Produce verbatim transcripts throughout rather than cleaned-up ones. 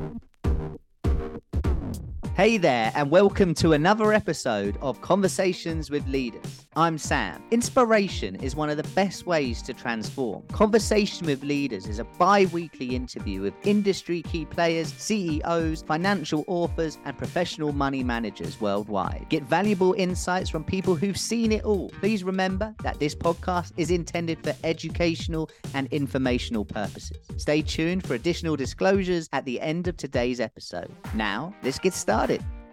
Hey there, and welcome to another episode of Conversations with Leaders. I'm Sam. Inspiration is one of the best ways to transform. Conversation with Leaders is a bi-weekly interview with industry key players, C E Os, financial authors, and professional money managers worldwide. Get valuable insights from people who've seen it all. Please remember that this podcast is intended for educational and informational purposes. Stay tuned for additional disclosures at the end of today's episode. Now, let's get started.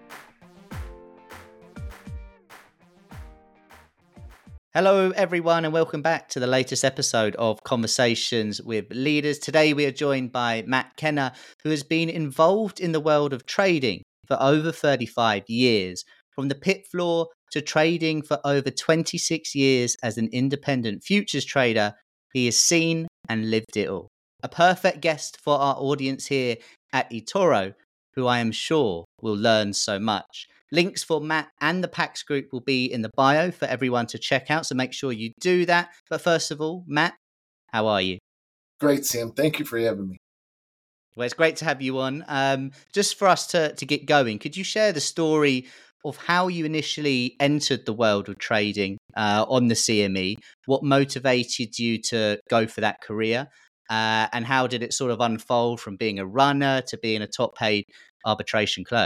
Hello, everyone, and welcome back to the latest episode of Conversations with Leaders. Today, we are joined by Matt Kenner, who has been involved in the world of trading for over thirty-five years, from the pit floor to trading for over twenty-six years as an independent futures trader. He has seen and lived it all. A perfect guest for our audience here at eToro, who I am sure will learn so much. Links for Matt and the Pax Group will be in the bio for everyone to check out, so make sure you do that. But first of all, Matt, how are you? Great, Sam. Thank you for having me. Well, it's great to have you on. Um, just for us to, to get going, could you share the story of how you initially entered the world of trading uh, on the C M E? What motivated you to go for that career? Uh, and how did it sort of unfold from being a runner to being a top paid arbitration clerk?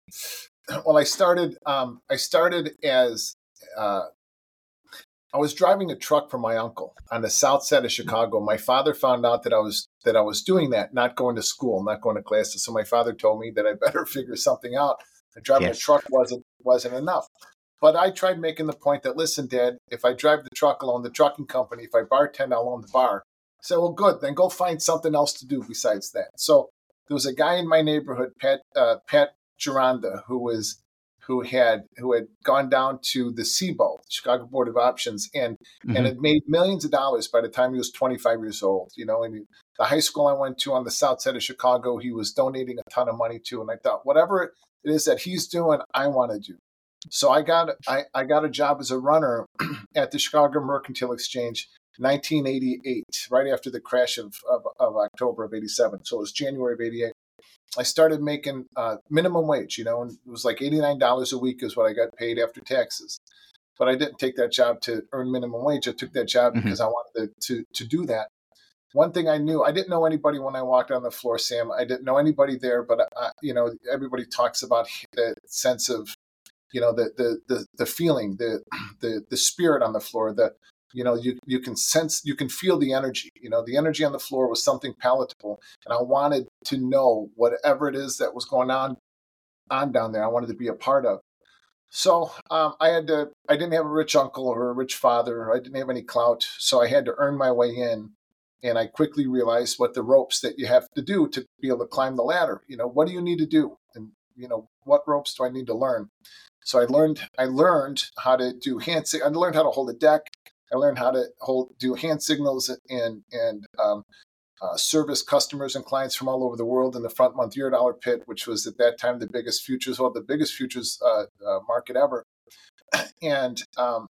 Well, I started. Um, I started as uh, I was driving a truck for my uncle on the south side of Chicago. My father found out that I was that I was doing that, not going to school, not going to classes. So my father told me that I better figure something out. Driving yes. a truck wasn't wasn't enough. But I tried making the point that, listen, Dad, if I drive the truck, I'll own the trucking company. If I bartend, I'll own the bar. I said, well, good. Then go find something else to do besides that. So there was a guy in my neighborhood, Pat uh, Pat Geronda, who was who had who had gone down to the S I B O, Chicago Board of Options, and mm-hmm. and had made millions of dollars by the time he was twenty-five years old. You know, and he, the high school I went to on the south side of Chicago, he was donating a ton of money to, and I thought, whatever it is that he's doing, I want to do. So I got I, I got a job as a runner at the Chicago Mercantile Exchange, nineteen eighty-eight, right after the crash of, of, of October of eighty-seven. So it was January of eighty-eight. I started making uh, minimum wage, you know, and it was like eighty-nine dollars a week is what I got paid after taxes. But I didn't take that job to earn minimum wage. I took that job mm-hmm. because I wanted to, to to do that. One thing I knew, I didn't know anybody when I walked on the floor, Sam. I didn't know anybody there, but, I, you know, everybody talks about the sense of, you know, the the the, the feeling, the, the the spirit on the floor, the You know, you you can sense, you can feel the energy. You know, the energy on the floor was something palatable, and I wanted to know whatever it is that was going on on down there. I wanted to be a part of. So um, I had to. I didn't have a rich uncle or a rich father. I didn't have any clout, so I had to earn my way in. And I quickly realized what the ropes that you have to do to be able to climb the ladder. You know, what do you need to do, and you know, what ropes do I need to learn? So I learned. I learned how to do hand. I learned how to hold a deck. I learned how to hold, do hand signals and and um, uh, service customers and clients from all over the world in the front month Eurodollar pit, which was at that time the biggest futures, well, the biggest futures uh, uh, market ever. And um,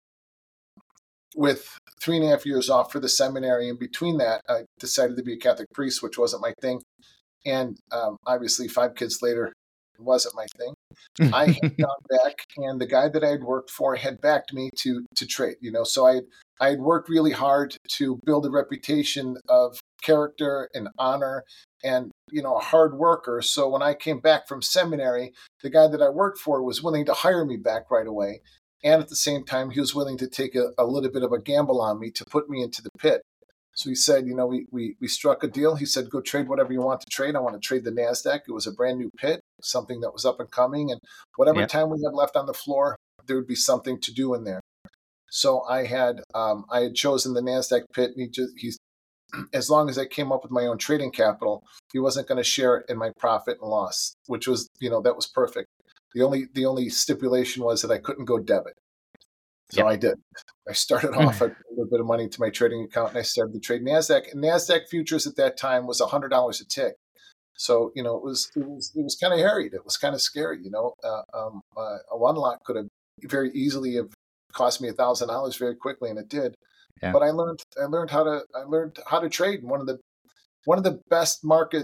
with three and a half years off for the seminary, in between that, I decided to be a Catholic priest, which wasn't my thing. And um, obviously, five kids later, it wasn't my thing. I had gone back, and the guy that I had worked for had backed me to to trade. You know, so I I had worked really hard to build a reputation of character and honor, and you know, a hard worker. So when I came back from seminary, the guy that I worked for was willing to hire me back right away, and at the same time, he was willing to take a, a little bit of a gamble on me to put me into the pit. So he said, you know, we, we we struck a deal. He said, go trade whatever you want to trade. I want to trade the NASDAQ. It was a brand new pit, something that was up and coming. And whatever yep. time we had left on the floor, there would be something to do in there. So I had um, I had chosen the NASDAQ pit. And he just, he's, as long as I came up with my own trading capital, he wasn't going to share it in my profit and loss, which was, you know, that was perfect. The only the only stipulation was that I couldn't go debit. So yep. I did. I started off, I put a little bit of money into my trading account, and I started to trade NASDAQ. And NASDAQ futures at that time was one hundred dollars a tick. So, you know, it was it was, it was kind of harried. It was kind of scary, you know. Uh, um, uh, a one lot could have very easily have cost me one thousand dollars very quickly, and it did. Yeah. But I learned I learned how to I learned how to trade. One of the one of the best markets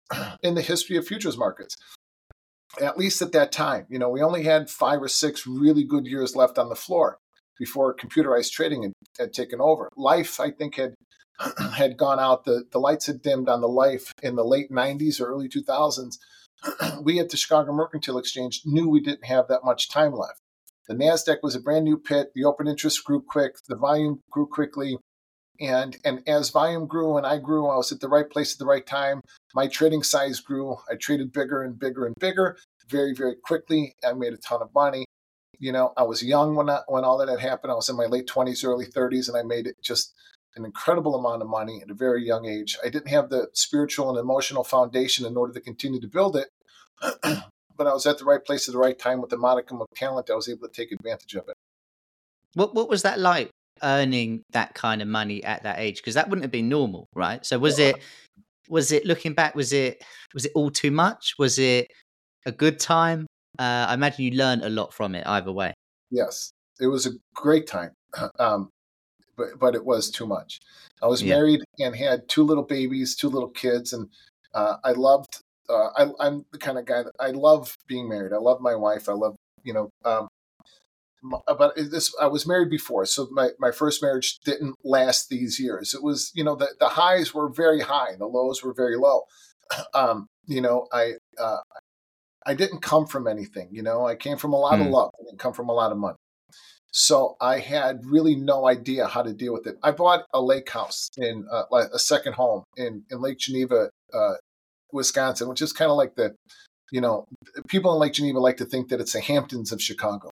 in the history of futures markets. At least at that time, you know, we only had five or six really good years left on the floor before computerized trading had, had taken over. Life, I think, had had gone out. The, the lights had dimmed on the Life in the late nineties or early two thousands. We at the Chicago Mercantile Exchange knew we didn't have that much time left. The NASDAQ was a brand new pit. The open interest grew quick. The volume grew quickly. And and as volume grew and I grew, I was at the right place at the right time. My trading size grew. I traded bigger and bigger and bigger very, very quickly. I made a ton of money. You know, I was young when I, when all that had happened. I was in my late twenties, early thirties, and I made it just an incredible amount of money at a very young age. I didn't have the spiritual and emotional foundation in order to continue to build it, but I was at the right place at the right time with a modicum of talent. I was able to take advantage of it. What What was that like, earning that kind of money at that age? Because that wouldn't have been normal, right? So was it was it looking back? Was it was it all too much? Was it a good time? Uh, I imagine you learned a lot from it either way. Yes, it was a great time, um, but but it was too much. I was Yeah. married and had two little babies, two little kids, and uh, I loved. Uh, I, I'm the kind of guy that I love being married. I love my wife. I love you know. Um, but this, I was married before, so my, my first marriage didn't last these years. It was, you know, the, the highs were very high, the lows were very low. Um, you know, I uh, I didn't come from anything. You know, I came from a lot of Mm. love. I didn't come from a lot of money. So I had really no idea how to deal with it. I bought a lake house in uh, like a second home in in Lake Geneva, uh, Wisconsin, which is kind of like the, you know, people in Lake Geneva like to think that it's the Hamptons of Chicago.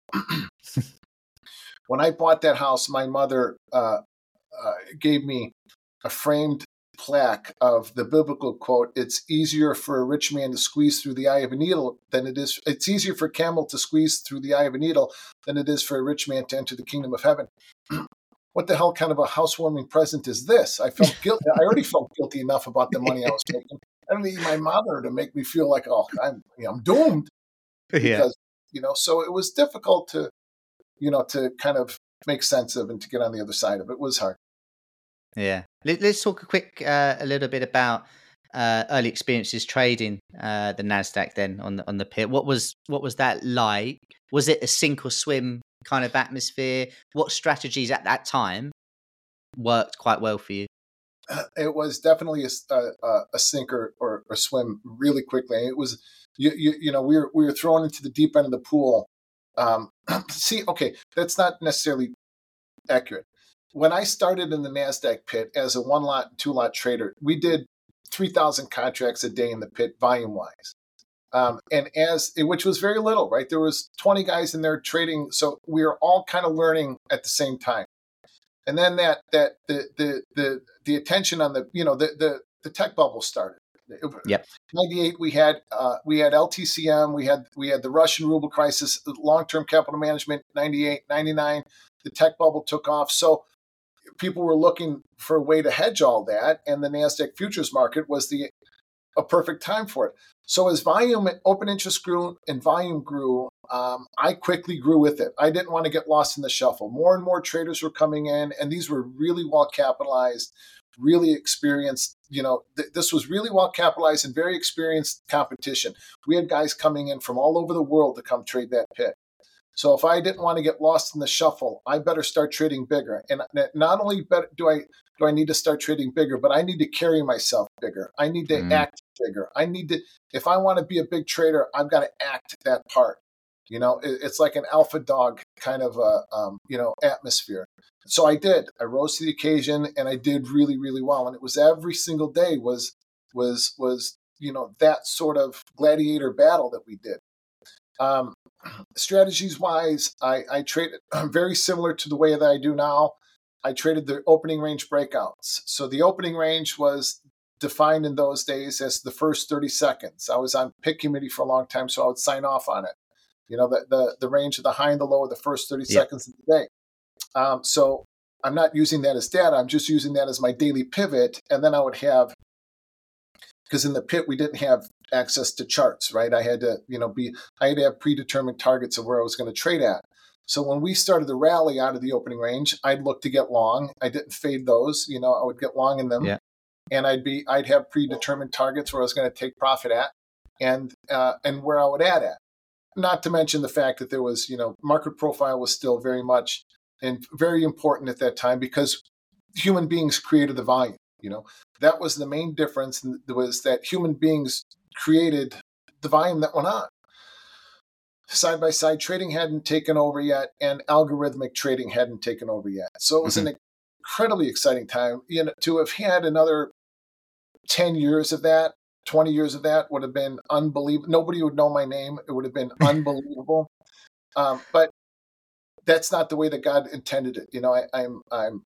When I bought that house, my mother uh, uh, gave me a framed plaque of the biblical quote, "It's easier for a rich man to squeeze through the eye of a needle than it is, it's easier for a camel to squeeze through the eye of a needle than it is for a rich man to enter the kingdom of heaven." What the hell kind of a housewarming present is this? I felt guilty. I already felt guilty enough about the money I was making. I don't need my mother to make me feel like, oh, I'm, you know, I'm doomed. Yeah. Because, you know, so it was difficult to, you know, to kind of make sense of and to get on the other side of it. It was hard. Yeah. Let, let's talk a quick, uh, a little bit about uh, early experiences trading uh, the Nasdaq. Then on the on the pit, what was what was that like? Was it a sink or swim kind of atmosphere? What strategies at that time worked quite well for you? It was definitely a, a, a sink or, or, or swim really quickly. It was, you, you, you know, we were we were thrown into the deep end of the pool. Um, see, okay, that's not necessarily accurate. When I started in the Nasdaq pit as a one lot, two lot trader, we did three thousand contracts a day in the pit, volume wise, um, and as which was very little, right? There was twenty guys in there trading, so we were all kind of learning at the same time. And then that that the the the the attention on the you know the the, the tech bubble started. Yep. ninety-eight we had uh, we had L T C M, we had we had the Russian ruble crisis, long term capital management. ninety-eight, ninety-nine the tech bubble took off. So people were looking for a way to hedge all that, and the Nasdaq futures market was the a perfect time for it. So as volume, open interest grew and volume grew, um, I quickly grew with it. I didn't want to get lost in the shuffle. More and more traders were coming in, and these were really well capitalized, really experienced. You know, th- this was really well capitalized and very experienced competition. We had guys coming in from all over the world to come trade that pit. So if I didn't want to get lost in the shuffle, I better start trading bigger. And not only better, do I do I need to start trading bigger, but I need to carry myself bigger. I need to Mm. act bigger. I need to, if I want to be a big trader, I've got to act that part. You know, it, it's like an alpha dog kind of a um, you know atmosphere. So I did. I rose to the occasion, and I did really, really well. And it was every single day was was was you know that sort of gladiator battle that we did. Um, strategies wise, I, I traded very similar to the way that I do now. I traded the opening range breakouts. So the opening range was defined in those days as the first thirty seconds. I was on pick committee for a long time, so I would sign off on it. You know, the the, the range of the high and the low of the first thirty Yeah. seconds of the day. Um, so I'm not using that as data. I'm just using that as my daily pivot. And then I would have, because in the pit we didn't have access to charts, right? I had to, you know, be I had to have predetermined targets of where I was going to trade at. So when we started the rally out of the opening range, I'd look to get long. I didn't fade those, you know, I would get long in them. Yeah. and I'd be I'd have predetermined targets where I was going to take profit at, and uh, and where I would add at. Not to mention the fact that there was, you know, market profile was still very much and very important at that time because human beings created the volume. You know, that was the main difference. Was that human beings created the volume that went on. Side by side trading hadn't taken over yet, and algorithmic trading hadn't taken over yet. So it was mm-hmm. an incredibly exciting time. You know, to have had another ten years of that, twenty years of that would have been unbelievable. Nobody would know my name. It would have been unbelievable. um, but that's not the way that God intended it. You know, I, I'm I'm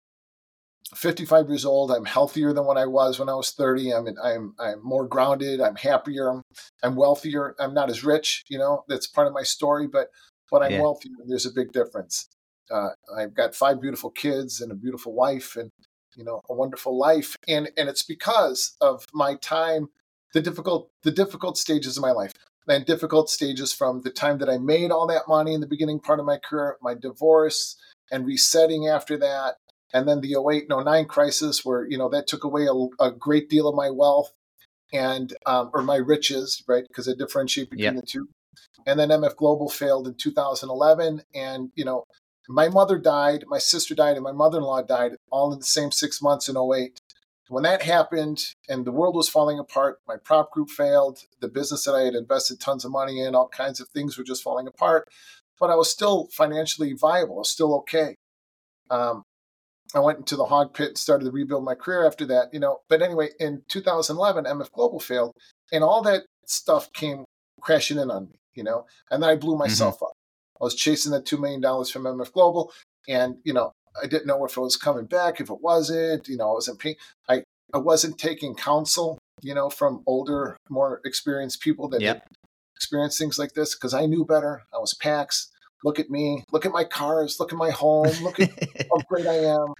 fifty-five years old. I'm healthier than what I was when I was thirty. I'm I'm I'm more grounded. I'm happier. I'm, I'm wealthier. I'm not as rich. You know, that's part of my story. But but I'm yeah. wealthier. There's a big difference. Uh, I've got five beautiful kids and a beautiful wife, and you know, a wonderful life. And and it's because of my time, the difficult the difficult stages of my life, and difficult stages from the time that I made all that money in the beginning part of my career, my divorce, and resetting after that. And then the oh eight and oh nine crisis where, you know, that took away a, a great deal of my wealth and, um, or my riches, right? Because I differentiate between yep. the two. And then M F Global failed in two thousand eleven. And, you know, my mother died, my sister died, and my mother-in-law died all in the same six months in oh eight. When that happened and the world was falling apart, my prop group failed, the business that I had invested tons of money in, all kinds of things were just falling apart. But I was still financially viable. I was still okay. Um, I went into the hog pit and started to rebuild my career after that, you know. But anyway, in two thousand eleven, M F Global failed, and all that stuff came crashing in on me, you know. And then I blew myself mm-hmm. up. I was chasing that two million dollars from M F Global, and, you know, I didn't know if it was coming back, if it wasn't, you know, I wasn't paying. I, I wasn't taking counsel, you know, from older, more experienced people that yep. had experienced things like this because I knew better. I was Pax. Look at me. Look at my cars. Look at my home. Look at how great I am.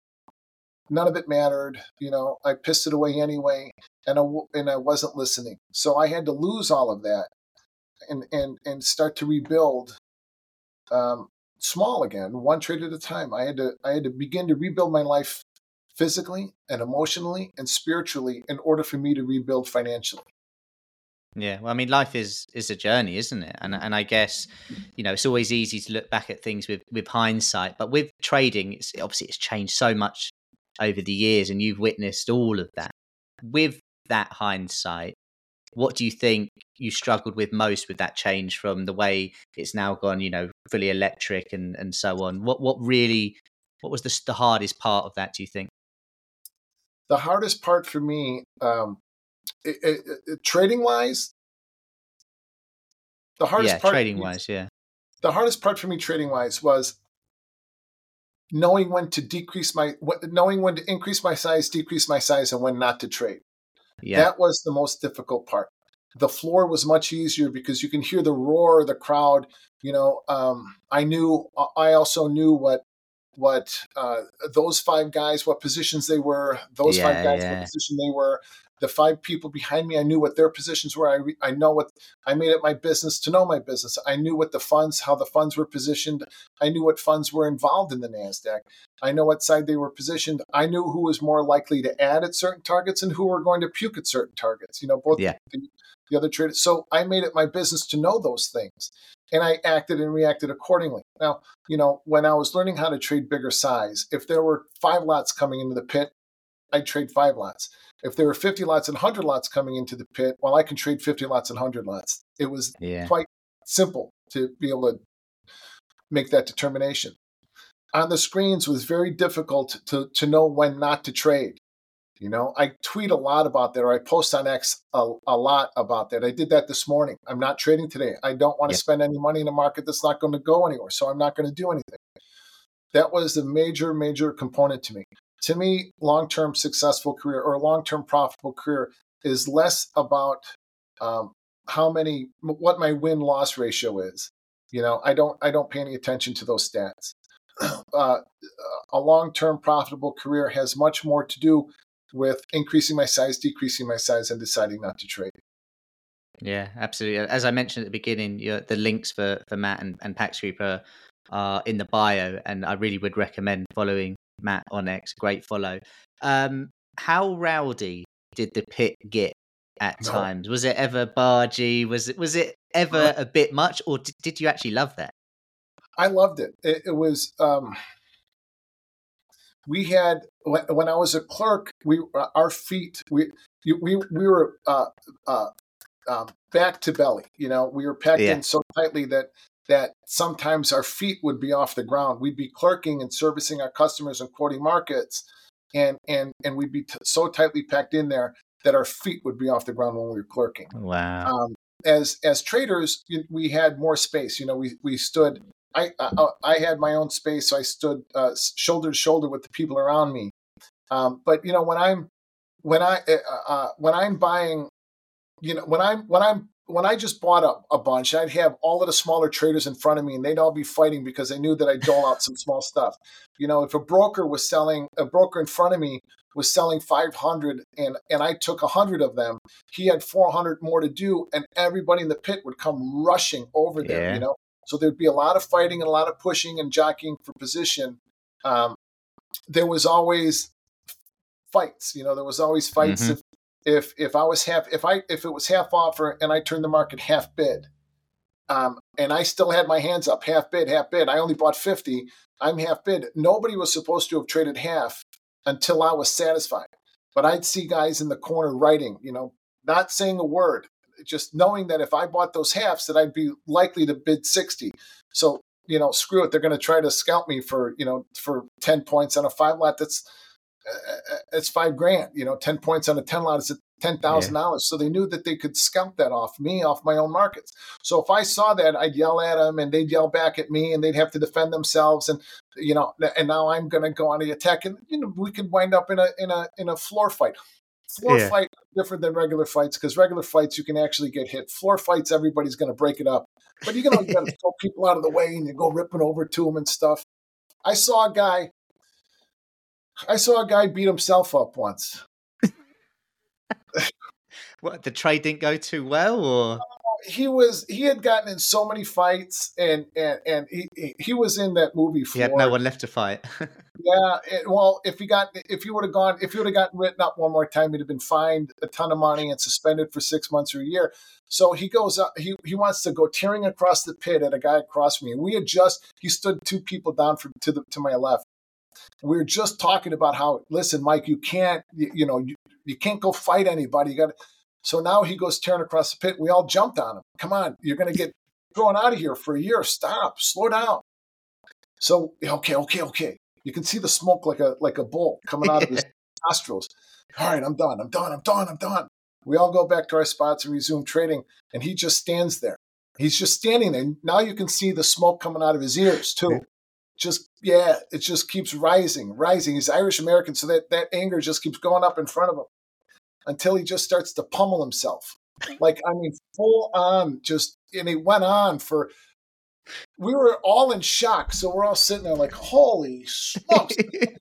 None of it mattered. You know, I pissed it away anyway, and I, and I wasn't listening. So I had to lose all of that and and and start to rebuild um, small again, one trade at a time. I had to I had to begin to rebuild my life physically and emotionally and spiritually in order for me to rebuild financially. Yeah, well, I mean, life is is a journey, isn't it? And and I guess, you know, it's always easy to look back at things with with hindsight, but with trading, it's obviously it's changed so much over the years, and you've witnessed all of that. With that hindsight, what do you think you struggled with most with that change from the way it's now gone, you know, fully electric and and so on? What what really what was the the hardest part of that, do you think? The hardest part for me, um, It, it, it, trading wise, the hardest yeah, part. Trading wise, yeah. The hardest part for me, trading wise, was knowing when to decrease my, knowing when to increase my size, decrease my size, and when not to trade. Yeah. That was the most difficult part. The floor was much easier because you can hear the roar of the crowd. You know, um, I knew. I also knew what what uh, those five guys, what positions they were. Those yeah, five guys, yeah. what position they were. The five people behind me, I knew what their positions were. I re- I know what I made it my business to know my business. I knew what the funds, how the funds were positioned. I knew what funds were involved in the NASDAQ. I know what side they were positioned. I knew who was more likely to add at certain targets and who were going to puke at certain targets. You know, both yeah. the, the other traders. So I made it my business to know those things, and I acted and reacted accordingly. Now, you know, when I was learning how to trade bigger size, if there were five lots coming into the pit, I'd trade five lots. If there were fifty lots and one hundred lots coming into the pit, well, I can trade fifty lots and one hundred lots. It was yeah. quite simple to be able to make that determination. On the screens, it was very difficult to, to know when not to trade. You know, I tweet a lot about that, or I post on X a, a lot about that. I did that this morning. I'm not trading today. I don't want to yeah. spend any money in a market that's not going to go anywhere, so I'm not going to do anything. That was a major, major component to me. To me, long-term successful career or long-term profitable career is less about um, how many, what my win-loss ratio is. You know, I don't, I don't pay any attention to those stats. Uh, a long-term profitable career has much more to do with increasing my size, decreasing my size, and deciding not to trade. Yeah, absolutely. As I mentioned at the beginning, you know, the links for for Matt and, and Pax Group are, are in the bio, and I really would recommend following Matt on X. Great follow. Um, how rowdy did the pit get at No, times? Was it ever bargy? Was it was it ever a bit much, or did, did you actually love that? I loved it. It, it was. Um, we had when, when I was a clerk, we uh, our feet we you- we we were uh, uh, um, back to belly. You know, we were packed Yeah. in so tightly that that sometimes our feet would be off the ground. We'd be clerking and servicing our customers and quoting markets, and and and we'd be t- so tightly packed in there that our feet would be off the ground when we were clerking. Wow. Um, as as traders, you- we had more space. You know, we we stood. I I, I had my own space, so I stood uh, shoulder to shoulder with the people around me. Um, but you know, when I'm when I uh, uh, when I'm buying, you know, when I'm when I'm when I just bought a, a bunch, I'd have all of the smaller traders in front of me, and they'd all be fighting because they knew that I'd dole out some small stuff. You know, if a broker was selling, a broker in front of me was selling five hundred, and and I took one hundred of them, he had four hundred more to do, and everybody in the pit would come rushing over there. Yeah. You know, so there'd be a lot of fighting and a lot of pushing and jockeying for position. Um, there was always fights. You know, there was always fights. Mhm. If if if I was half if I if it was half offer and I turned the market half bid, um, and I still had my hands up, half bid, half bid. I only bought fifty. I'm half bid. Nobody was supposed to have traded half until I was satisfied. But I'd see guys in the corner writing, you know, not saying a word, just knowing that if I bought those halves, that I'd be likely to bid sixty. So, you know, screw it. They're going to try to scalp me for, you know, for ten points on a five lot. That's, uh, it's five grand, you know, ten points on a ten lot is ten thousand dollars. So they knew that they could scalp that off me, off my own markets. So if I saw that, I'd yell at them and they'd yell back at me and they'd have to defend themselves. And, you know, and now I'm going to go on the attack, and, you know, we could wind up in a, in a, in a floor fight. Floor Yeah. fight different than regular fights, because regular fights you can actually get hit. Floor fights, everybody's going to break it up. But you know, you got to throw people out of the way and you go ripping over to them and stuff. I saw a guy. I saw a guy beat himself up once. What, the trade didn't go too well, or? He was he had gotten in so many fights, and and and he he, he was in that movie. He had no one left to fight. Yeah, it, well, if he got if he would have gone if he would have gotten written up one more time, he'd have been fined a ton of money and suspended for six months or a year. So he goes up. He he wants to go tearing across the pit at a guy across from me. And we had just he stood two people down from to the to my left. We were just talking about how, listen, Mike, you can't you, you know you, you can't go fight anybody. You got so now he goes tearing across the pit. We all jumped on him. Come on, you're going to get thrown out of here for a year. Stop, slow down. So okay, okay, okay. You can see the smoke like a like a bull coming out of his nostrils. All right, I'm done. I'm done. I'm done. I'm done. We all go back to our spots and resume trading, and he just stands there. He's just standing there. Now you can see the smoke coming out of his ears too. Just yeah, it just keeps rising, rising. He's Irish American, so that that anger just keeps going up in front of him until he just starts to pummel himself. Like I mean, full on. Just and he went on for. We were all in shock, so we're all sitting there like, holy smokes.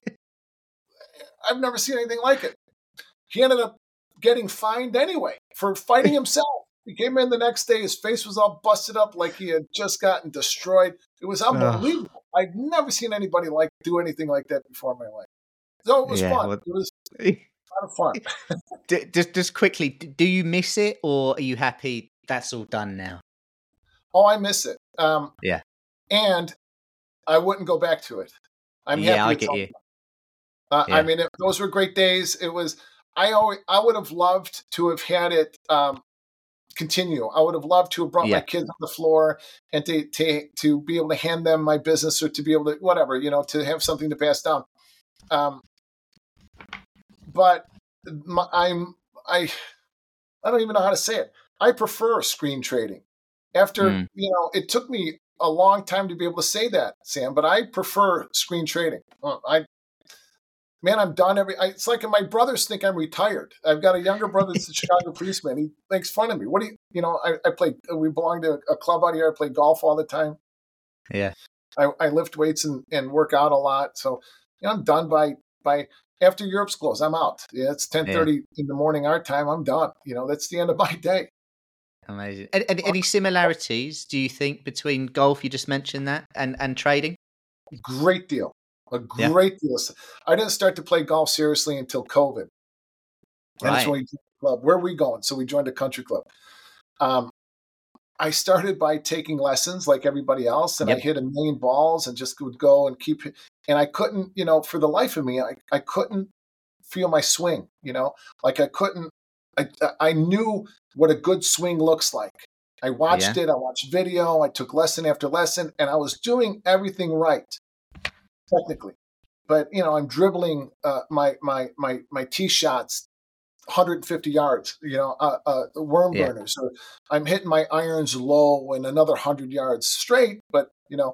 I've never seen anything like it. He ended up getting fined anyway for fighting himself. He came in the next day, his face was all busted up like he had just gotten destroyed. It was unbelievable. Ugh. I'd never seen anybody like do anything like that before in my life. So it was yeah, fun. Well, it was a lot of fun. just, just quickly, do you miss it, or are you happy that's all done now? Oh, I miss it. Um, yeah. And I wouldn't go back to it. I'm yeah, happy I get you. Uh, yeah. I mean, it, those were great days. It was. I always. I would have loved to have had it um, continue. I would have loved to have brought yeah. my kids on the floor and to, to to be able to hand them my business, or to be able to whatever, you know, to have something to pass down. Um, but my, I'm I. I don't even know how to say it. I prefer screen trading. After mm. you know, it took me a long time to be able to say that, Sam, but I prefer screen trading. I, man, I'm done every, I, it's like my brothers think I'm retired. I've got a younger brother that's a Chicago policeman. He makes fun of me. What do you, you know, I, I play, we belong to a club out here. I play golf all the time. Yeah. I, I lift weights and, and work out a lot. So, you know, I'm done by, by after Europe's closed, I'm out. Yeah. It's ten thirty yeah. in the morning, our time. I'm done. You know, that's the end of my day. Amazing. Any, any similarities, do you think, between golf, you just mentioned that, and, and trading? Great deal. A great yeah. deal. I didn't start to play golf seriously until COVID. And it's Right. when we joined the club. Where are we going? So we joined a country club. Um, I started by taking lessons like everybody else, and I Yep. hit a million balls and just would go and keep it. And I couldn't, you know, for the life of me, I, I couldn't feel my swing, you know, like I couldn't, I, I knew what a good swing looks like. I watched Yeah. it, I watched video, I took lesson after lesson, and I was doing everything right, technically. But, you know, I'm dribbling uh, my, my, my, my tee shots one hundred fifty yards, you know, uh, uh, worm Yeah. burners. Or I'm hitting my irons low and another one hundred yards straight. But, you know,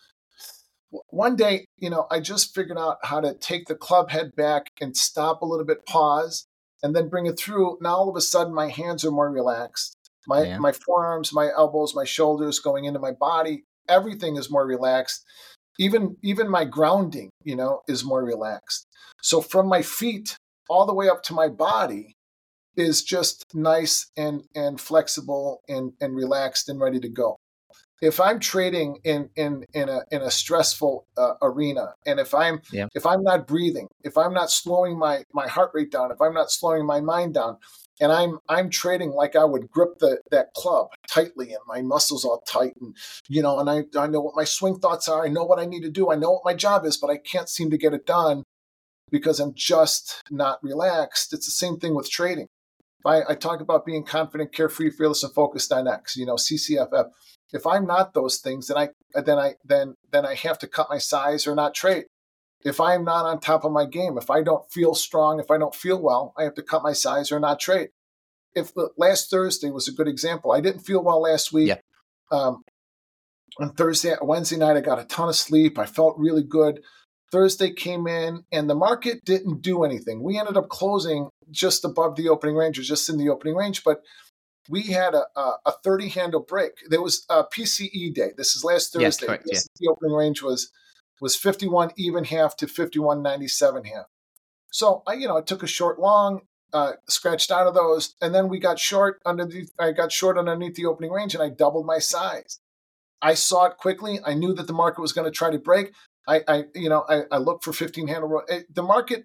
one day, you know, I just figured out how to take the club head back and stop a little bit, pause, and then bring it through. Now, all of a sudden, my hands are more relaxed. My, Yeah. my forearms, my elbows, my shoulders going into my body, everything is more relaxed. Even, even my grounding, you know, is more relaxed. So from my feet all the way up to my body is just nice and, and flexible and, and relaxed and ready to go. If I'm trading in in in a in a stressful uh, arena, and if I'm Yeah. if I'm not breathing, if I'm not slowing my my heart rate down, if I'm not slowing my mind down, and I'm I'm trading like I would grip the that club tightly, and my muscles all tight, and you know, and I I know what my swing thoughts are, I know what I need to do, I know what my job is, but I can't seem to get it done because I'm just not relaxed. It's the same thing with trading. I, I talk about being confident, carefree, fearless, and focused on X. You know, C C F F. If I'm not those things, then I then I then then I have to cut my size or not trade. If I'm not on top of my game, if I don't feel strong, if I don't feel well, I have to cut my size or not trade. If last Thursday was a good example, I didn't feel well last week. Yeah. Um, on Thursday, Wednesday night, I got a ton of sleep. I felt really good. Thursday came in and the market didn't do anything. We ended up closing just above the opening range, or just in the opening range, but we had a, a thirty handle break. There was a P C E day. This is last Yeah. Thursday. Correct. Yeah. This, the opening range was was fifty-one even half to fifty-one ninety-seven half. So I, you know, I took a short long, uh, scratched out of those, and then we got short underneath. I got short underneath the opening range, and I doubled my size. I saw it quickly. I knew that the market was going to try to break. I, I you know, I, I looked for fifteen handle. The market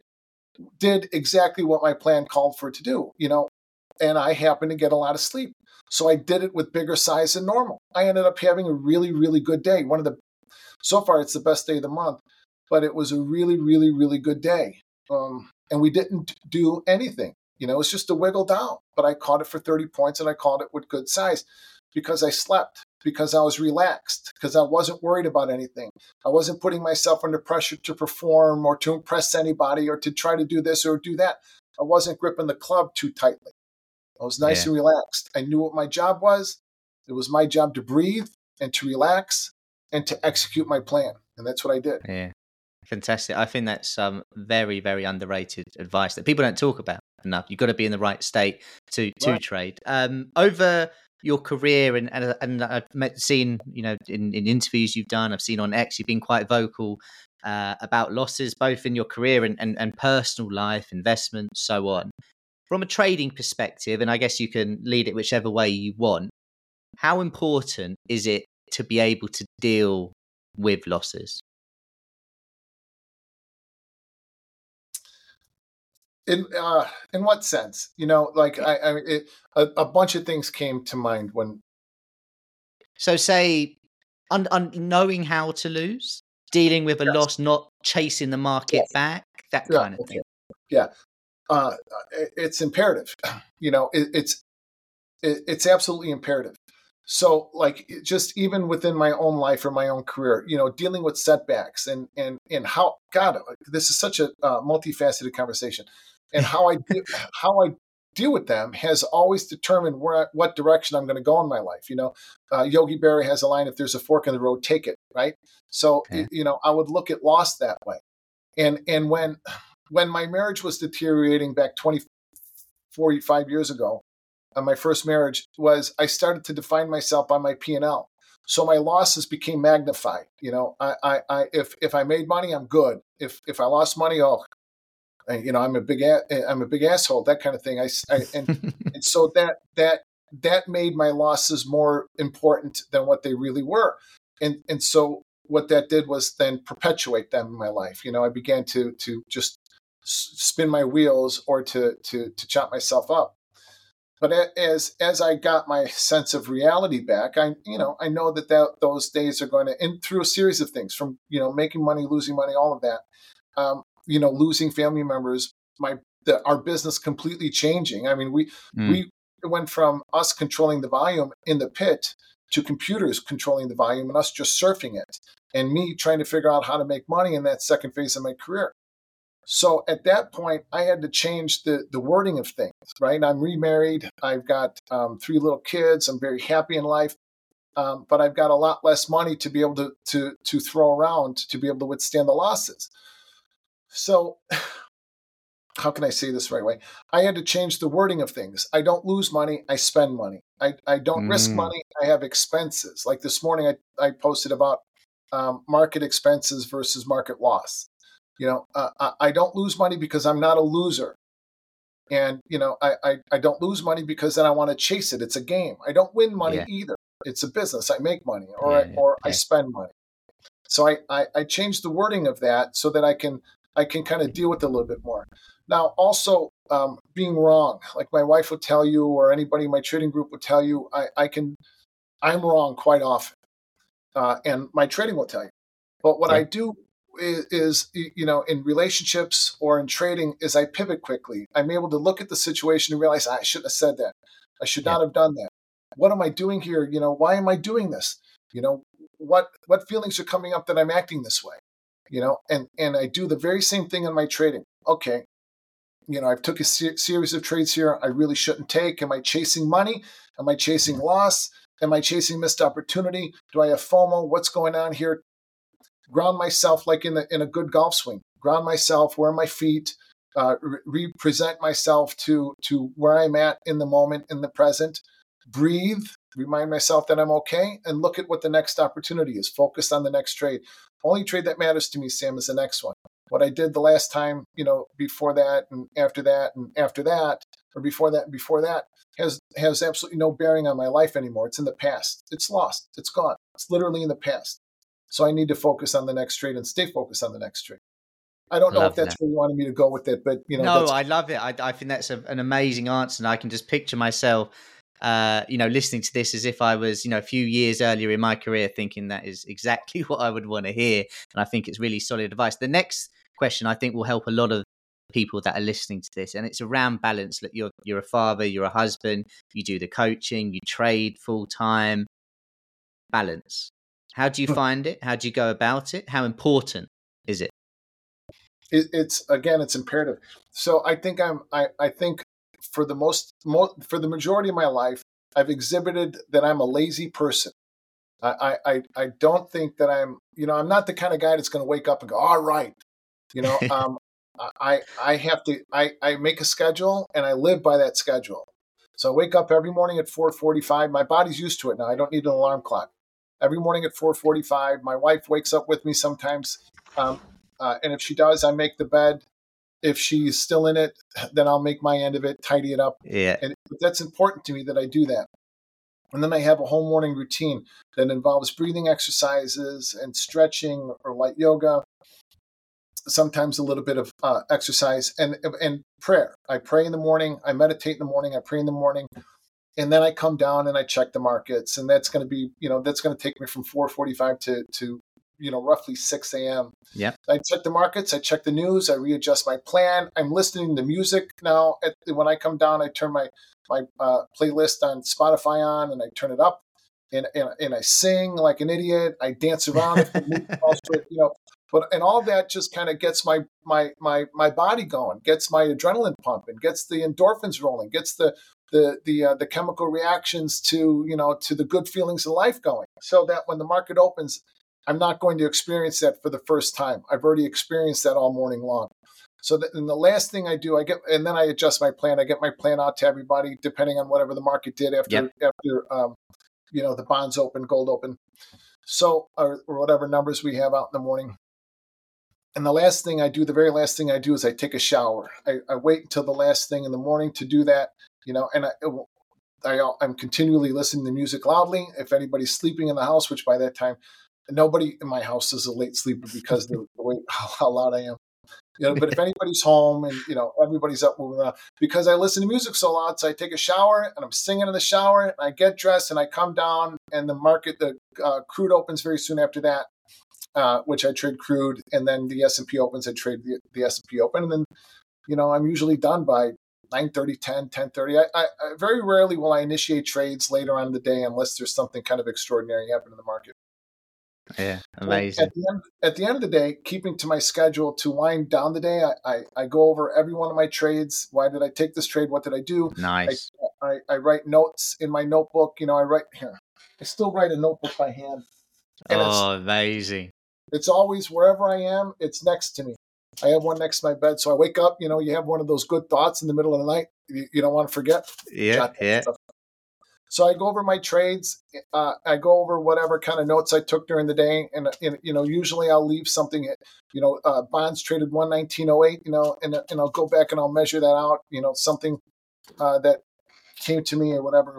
did exactly what my plan called for it to do, you know, and I happened to get a lot of sleep. So I did it with bigger size than normal. I ended up having a really, really good day. One of the, so far it's the best day of the month, but it was a really, really, really good day. Um, and we didn't do anything, you know, it's just a wiggle down, but I caught it for thirty points and I called it with good size because I slept, because I was relaxed, because I wasn't worried about anything. I wasn't putting myself under pressure to perform or to impress anybody or to try to do this or do that. I wasn't gripping the club too tightly. I was nice Yeah. and relaxed. I knew what my job was. It was my job to breathe and to relax and to execute my plan. And that's what I did. Yeah. Fantastic. I think that's some very, very underrated advice that people don't talk about enough. You've got to be in the right state to to Right. trade. Um, over your career, and and, and I've met, seen, you know, in, in interviews you've done, I've seen on X, you've been quite vocal uh, about losses, both in your career and, and, and personal life, investments, so on. From a trading perspective, and I guess you can lead it whichever way you want, how important is it to be able to deal with losses? In uh, in what sense? You know, like I, I it, a, a bunch of things came to mind when. So say, un, un, knowing how to lose, dealing with a Yes. loss, not chasing the market Yes. back, that Yeah. kind of Okay. thing. Yeah. Uh, it, it's imperative. You know, it, it's it, it's absolutely imperative. So, like, it just even within my own life or my own career, you know, dealing with setbacks and and and how God, this is such a uh, multifaceted conversation, and how I de- how I deal with them has always determined where what direction I'm going to go in my life. You know, uh, Yogi Berra has a line: "If there's a fork in the road, take it." Right. So, Yeah. you know, I would look at loss that way, and and when when my marriage was deteriorating back twenty, forty-five years ago, uh, my first marriage, was I started to define myself by my P and L. So my losses became magnified. You know, I, I, I if if I made money, I'm good. If if I lost money, oh, you know, I'm a big a- I'm a big asshole. That kind of thing. I, I and and so that that that made my losses more important than what they really were. And and so what that did was then perpetuate them in my life. You know, I began to to just s- spin my wheels or to to to chop myself up. But a- as as I got my sense of reality back, I you know I know that, that those days are going to, and through a series of things, from you know making money, losing money, all of that, um, you know, losing family members, my the, our business completely changing. I mean, we Mm. we went from us controlling the volume in the pit to computers controlling the volume and us just surfing it, and me trying to figure out how to make money in that second phase of my career. So at that point, I had to change the, the wording of things, right? I'm remarried. I've got um, three little kids. I'm very happy in life. Um, but I've got a lot less money to be able to, to, to throw around to be able to withstand the losses. So how can I say this the right way? I had to change the wording of things. I don't lose money. I spend money. I, I don't risk Mm. money. I have expenses. Like this morning, I, I posted about um, market expenses versus market loss. You know, uh, I, I don't lose money because I'm not a loser. And, you know, I, I, I don't lose money because then I want to chase it. It's a game. I don't win money Yeah. either. It's a business. I make money or, Yeah. I, or Yeah. I spend money. So I, I, I changed the wording of that so that I can I can kind of deal with it a little bit more. Now, also um, being wrong, like my wife would tell you, or anybody in my trading group would tell you, I, I can I'm wrong quite often, uh, and my trading will tell you. But what Yeah. I do is, is, you know, in relationships or in trading, is I pivot quickly. I'm able to look at the situation and realize I shouldn't have said that. I should Yeah. not have done that. What am I doing here? You know, why am I doing this? You know, what what feelings are coming up that I'm acting this way? You know, and and I do the very same thing in my trading. Okay, you know, I've took a se- series of trades here I really shouldn't take. Am I chasing money? Am I chasing loss? Am I chasing missed opportunity? Do I have FOMO? What's going on here? Ground myself like in, the, in a good golf swing. Ground myself, where are my feet, uh, re- represent myself to, to where I'm at in the moment, in the present. Breathe, remind myself that I'm okay, and look at what the next opportunity is. Focus on the next trade. Only trade that matters to me, Sam, is the next one. What I did the last time, you know, before that and after that and after that, or before that and before that, has has absolutely no bearing on my life anymore. It's in the past. It's lost. It's gone. It's literally in the past. So I need to focus on the next trade and stay focused on the next trade. I don't know if Love that's that. where you wanted me to go with it, but you know, No, that's I love it. I, I think that's a, an amazing answer, and I can just picture myself, uh, you know, listening to this as if I was, you know, a few years earlier in my career, thinking that is exactly what I would want to hear. And I think it's really solid advice. The next question I think will help a lot of people that are listening to this, and it's around balance. That you're you're a father, you're a husband, you do the coaching, you trade full time. Balance. How do you find it? How do you go about it? How important is it? it, it's again, it's imperative. So I think I'm I, I think for the most, most for the majority of my life, I've exhibited that I'm a lazy person. I, I, I don't think that I'm, you know, I'm not the kind of guy that's going to wake up and go, all right, you know, um, I, I have to, I, I make a schedule and I live by that schedule. So I wake up every morning at four forty-five. My body's used to it now. I don't need an alarm clock. Every morning at four forty-five, my wife wakes up with me sometimes. Um, uh, and if she does, I make the bed. If she's still in it, then I'll make my end of it, tidy it up. Yeah. And that's important to me that I do that. And then I have a whole morning routine that involves breathing exercises and stretching or light yoga, sometimes a little bit of uh, exercise and and prayer. I pray in the morning, I meditate in the morning, I pray in the morning, and then I come down and I check the markets. And that's going to be, you know, that's going to take me from four forty-five to, to you know, roughly six a.m. Yeah. I check the markets, I check the news, I readjust my plan. I'm listening to music now. At, when I come down, I turn my my uh, playlist on Spotify on and I turn it up, and, and and I sing like an idiot. I dance around if the mood calls for it, you know. But and all that just kind of gets my my my my body going, gets my adrenaline pumping, gets the endorphins rolling, gets the the the uh, the chemical reactions to you know to the good feelings of life going, so that when the market opens, I'm not going to experience that for the first time. I've already experienced that all morning long. So that, and the last thing I do, I get, and then I adjust my plan. I get my plan out to everybody, depending on whatever the market did after, Yep. after, um, you know, the bonds open, gold open. So, or, or whatever numbers we have out in the morning. And the last thing I do, the very last thing I do is I take a shower. I, I wait until the last thing in the morning to do that, you know, and I, I, I'm continually listening to music loudly. If anybody's sleeping in the house, which by that time, nobody in my house is a late sleeper because of the way how, how loud I am. You know, but if anybody's home and, you know, everybody's up moving around, because I listen to music so loud, so I take a shower and I'm singing in the shower and I get dressed and I come down and the market, the uh, crude opens very soon after that, uh, which I trade crude. And then the S and P opens, I trade the, the S and P open. And then, you know, I'm usually done by nine thirty, ten, ten thirty. I, I, I very rarely will I initiate trades later on in the day unless there's something kind of extraordinary happening in the market. Yeah, amazing. At the, end, at the end of the day, keeping to my schedule to wind down the day, I, I, I go over every one of my trades. Why did I take this trade? What did I do? Nice. I, I, I write notes in my notebook. You know, I write here. I still write a notebook by hand. And oh, it's, amazing. It's always wherever I am, it's next to me. I have one next to my bed. So I wake up, you know, you have one of those good thoughts in the middle of the night. You, you don't want to forget. Yeah, yeah. Stuff. So I go over my trades. Uh, I go over whatever kind of notes I took during the day, and, and you know, usually I'll leave something. You know, uh, bonds traded one nineteen oh eight. You know, and and I'll go back and I'll measure that out. You know, something uh, that came to me or whatever,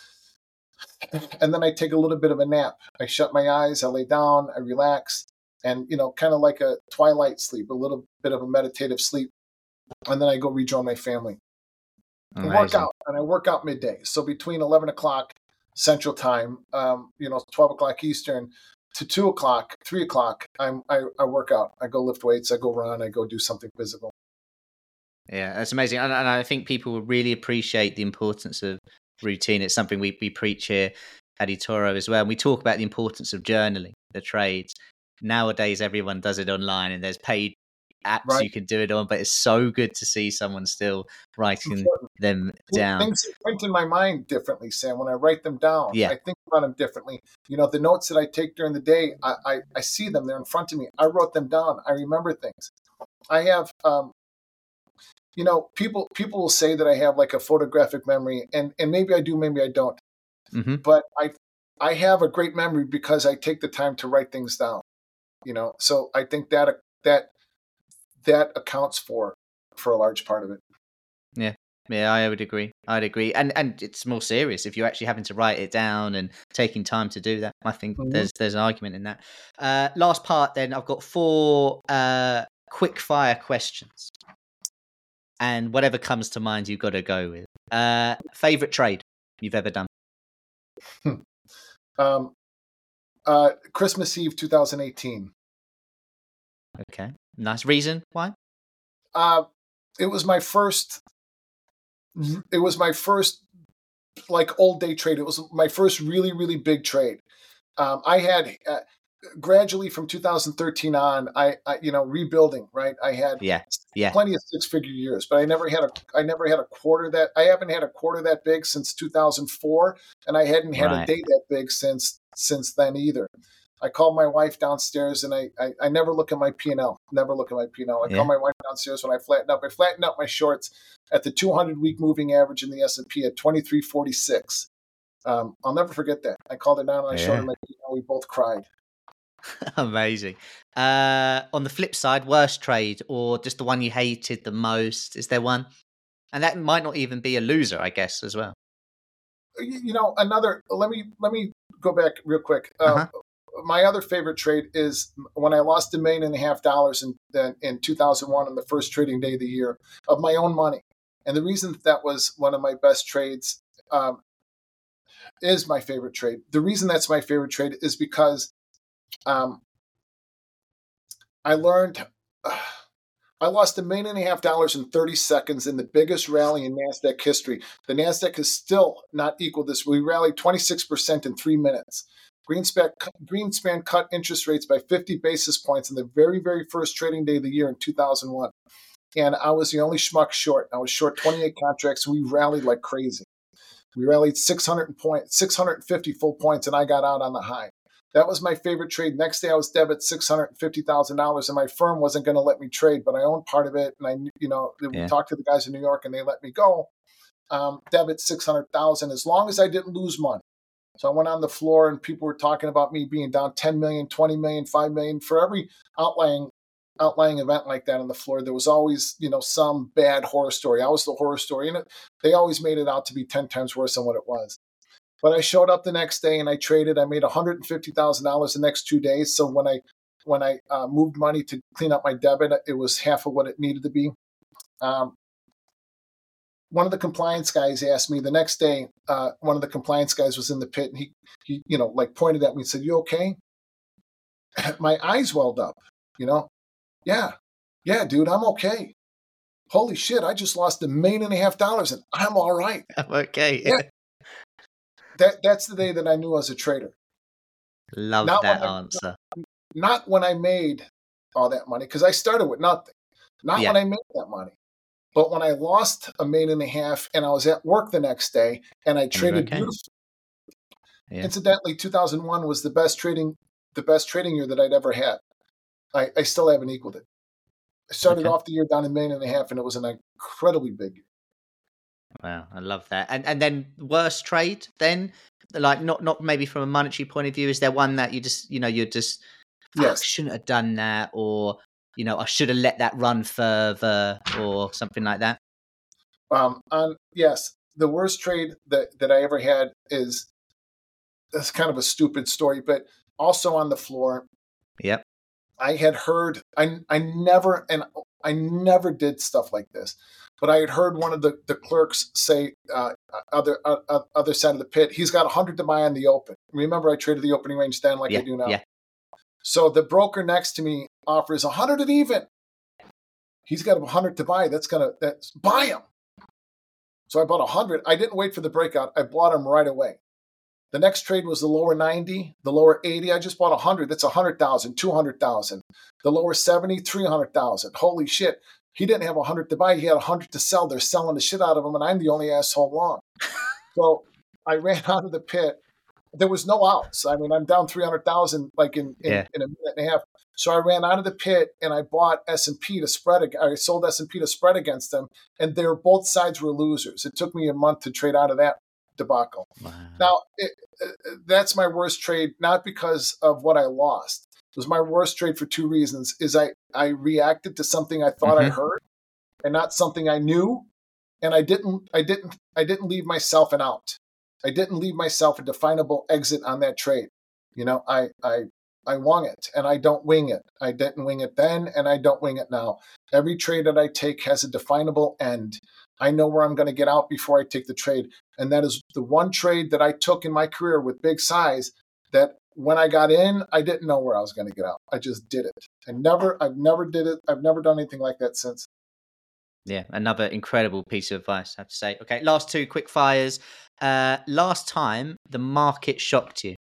and then I take a little bit of a nap. I shut my eyes. I lay down. I relax, and you know, kind of like a twilight sleep, a little bit of a meditative sleep, and then I go rejoin my family. And work out, and I work out midday. So between eleven o'clock Central Time, um, you know, twelve o'clock Eastern, to two o'clock, three o'clock, I'm I, I work out. I go lift weights. I go run. I go do something physical. Yeah, that's amazing, and, and I think people will really appreciate the importance of routine. It's something we we preach here at eToro as well. And we talk about the importance of journaling the trades. Nowadays, everyone does it online, and there's paid apps right. you can do it on, but it's so good to see someone still writing them down. Things print in my mind differently, Sam. When I write them down, yeah. I think about them differently. You know, the notes that I take during the day, I, I, I see them. They're in front of me. I wrote them down. I remember things. I have, um, you know, people people will say that I have like a photographic memory, and, and maybe I do, maybe I don't. Mm-hmm. But I I have a great memory because I take the time to write things down. You know, so I think that that that accounts for for a large part of it. Yeah. Yeah, I would agree. I'd agree. And and it's more serious if you're actually having to write it down and taking time to do that. I think mm-hmm. there's there's an argument in that. Uh, last part then, I've got four uh, quick fire questions. And whatever comes to mind, you've got to go with. Uh, favorite trade you've ever done? um, uh, Christmas Eve twenty eighteen. Okay. Nice. Reason why? Uh, it was my first, it was my first like old day trade. It was my first really, really big trade. Um, I had uh, gradually from two thousand thirteen on, I, I, you know, rebuilding, right. I had yeah. Yeah. plenty of six figure years, but I never had a, I never had a quarter that I haven't had a quarter that big since two thousand four. And I hadn't had right. a day that big since, since then either. I called my wife downstairs, and I, I, I never look at my P and L. Never look at my P and L. I yeah. called my wife downstairs when I flattened up. I flattened up my shorts at the two hundred week moving average in the S and P at twenty-three forty-six. Um, I'll never forget that. I called her down and I yeah. showed her my P and L. We both cried. Amazing. Uh, on the flip side, worst trade or just the one you hated the most? Is there one? And that might not even be a loser, I guess, as well. You, you know, another. Let me let me go back real quick. Uh, uh-huh. My other favorite trade is when I lost a million and a half dollars in, in two thousand one on the first trading day of the year of my own money. And the reason that, that was one of my best trades um, is my favorite trade. The reason that's my favorite trade is because um, I learned, uh, I lost a million and a half dollars in thirty seconds in the biggest rally in NASDAQ history. The NASDAQ is still not equal this. We rallied twenty-six percent in three minutes. Greenspan, Greenspan cut interest rates by fifty basis points in the very, very first trading day of the year in two thousand one. And I was the only schmuck short. I was short twenty-eight contracts. We rallied like crazy. We rallied six hundred point, six hundred fifty full points, and I got out on the high. That was my favorite trade. Next day, I was debit six hundred fifty thousand dollars, and my firm wasn't going to let me trade, but I owned part of it. And I, you know, yeah. we talked to the guys in New York, and they let me go. Um, debit six hundred thousand dollars as long as I didn't lose money. So I went on the floor and people were talking about me being down ten million, twenty million, five million. For every outlying outlying event like that on the floor, there was always, you know, some bad horror story. I was the horror story. And it, they always made it out to be ten times worse than what it was. But I showed up the next day and I traded. I made one hundred fifty thousand dollars the next two days. So when I when I uh, moved money to clean up my debit, it was half of what it needed to be. Um, one of the compliance guys asked me the next day. Uh, one of the compliance guys was in the pit, and he, he, you know, like pointed at me and said, "You okay?" My eyes welled up. You know, yeah, yeah, dude, I'm okay. Holy shit, I just lost a million and a half dollars, and I'm all right. I'm okay. Yeah. That that's the day that I knew I was a trader. Love not that I, answer. Not when I made all that money, because I started with nothing. Not yeah. when I made that money. But when I lost a million and a half and I was at work the next day and I traded okay. beautifully. Yeah. Incidentally, two thousand one was the best trading the best trading year that I'd ever had. I, I still haven't equaled it. I started okay. off the year down a million and a half, and it was an incredibly big year. Wow, I love that. And and then worst trade then? Like not not maybe from a monetary point of view, is there one that you just, you know, you're just, yes, I shouldn't have done that, or, you know, I should have let that run further, or something like that? Um, on yes, the worst trade that, that I ever had is, that's kind of a stupid story, but also on the floor. Yep. I had heard, I I never, and I never did stuff like this, but I had heard one of the, the clerks say, uh, other uh, other side of the pit, he's got one hundred to buy on the open. Remember, I traded the opening range then like yeah. I do now. Yeah. So the broker next to me offers one hundred at even. He's got one hundred to buy. That's going to, that's, buy him. So I bought one hundred. I didn't wait for the breakout. I bought him right away. The next trade was the lower ninety, the lower eighty. I just bought one hundred. That's one hundred thousand, two hundred thousand. The lower seventy, three hundred thousand. Holy shit. He didn't have one hundred to buy. He had one hundred to sell. They're selling the shit out of him, and I'm the only asshole long. So I ran out of the pit. There was no outs. I mean, I'm down three hundred thousand like in, in, yeah. in a minute and a half. So I ran out of the pit, and I bought S and P to spread. I sold S and P to spread against them, and they were, both sides were losers. It took me a month to trade out of that debacle. Wow. Now, it, uh, that's my worst trade, not because of what I lost. It was my worst trade for two reasons. Is I, I reacted to something I thought mm-hmm. I heard and not something I knew. And I didn't, I didn't, I didn't leave myself an out. I didn't leave myself a definable exit on that trade. You know, I, I, I wung it, and I don't wing it. I didn't wing it then, and I don't wing it now. Every trade that I take has a definable end. I know where I'm going to get out before I take the trade. And that is the one trade that I took in my career with big size that when I got in, I didn't know where I was going to get out. I just did it. I never, I've never did it. I've never done anything like that since. Yeah, another incredible piece of advice, I have to say. Okay, last two quick fires. Uh, last time the market shocked you?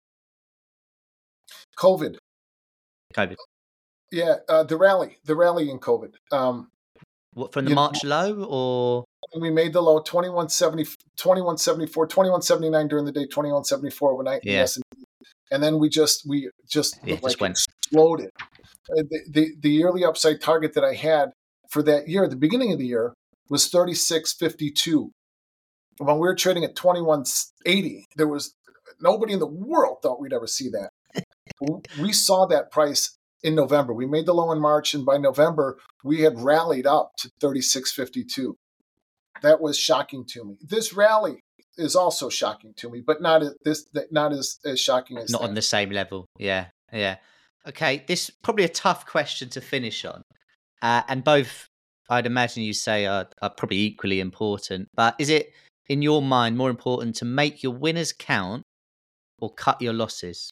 COVID. COVID. Yeah, uh, the rally, the rally in COVID. Um, what, from the March know, low, or? We made the low twenty-one seventy, twenty-one seventy-four, twenty-one seventy-nine during the day, twenty-one seventy-four overnight. Yeah. Yes, and then we just we just, yeah, like just went exploded. Uh, the, the the yearly upside target that I had for that year, at the beginning of the year, was thirty-six fifty-two. When we were trading at twenty-one eighty, there was nobody in the world thought we'd ever see that. We saw that price in November. We made the low in March, and by November, we had rallied up to thirty-six fifty-two. That was shocking to me. This rally is also shocking to me, but not as this, not as, as shocking as not that. On the same level. Yeah, yeah. Okay, this is probably a tough question to finish on, uh, and both I'd imagine you say are, are probably equally important. But is it, in your mind, more important to make your winners count or cut your losses?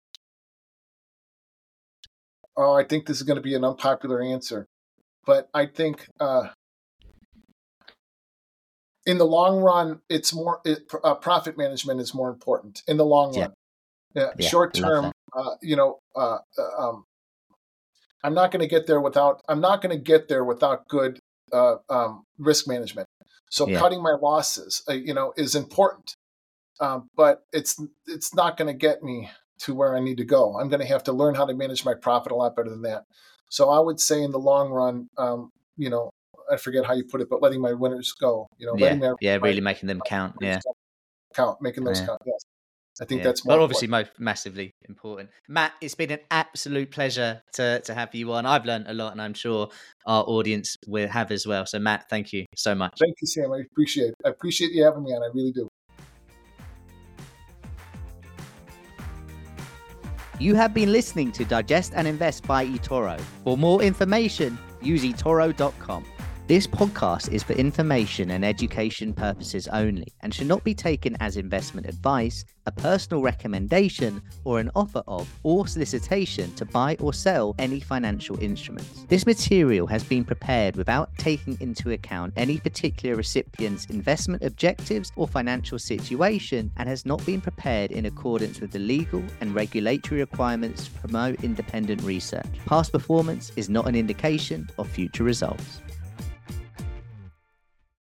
Oh, I think this is going to be an unpopular answer, but I think. Uh, In the long run, it's more it, uh, profit management is more important in the long run. Yeah. Yeah, yeah, short term, uh, you know, uh, um, I'm not going to get there without. I'm not going to get there without good uh, um, risk management. So yeah. cutting my losses, uh, you know, is important, um, but it's it's not going to get me to where I need to go. I'm going to have to learn how to manage my profit a lot better than that. So I would say in the long run, um, you know. I forget how you put it, but letting my winners go, you know, yeah, letting my, yeah, my, really making them count, yeah, count, making those yeah. count. Yes, I think yeah. that's more. Well, obviously, most massively important. Matt, it's been an absolute pleasure to to have you on. I've learned a lot, and I'm sure our audience will have as well. So, Matt, thank you so much. Thank you, Sam. I appreciate it. I appreciate you having me on. I really do. You have been listening to Digest and Invest by eToro. For more information, use etoro dot com. This podcast is for information and education purposes only and should not be taken as investment advice, a personal recommendation, or an offer of or solicitation to buy or sell any financial instruments. This material has been prepared without taking into account any particular recipient's investment objectives or financial situation and has not been prepared in accordance with the legal and regulatory requirements to promote independent research. Past performance is not an indication of future results.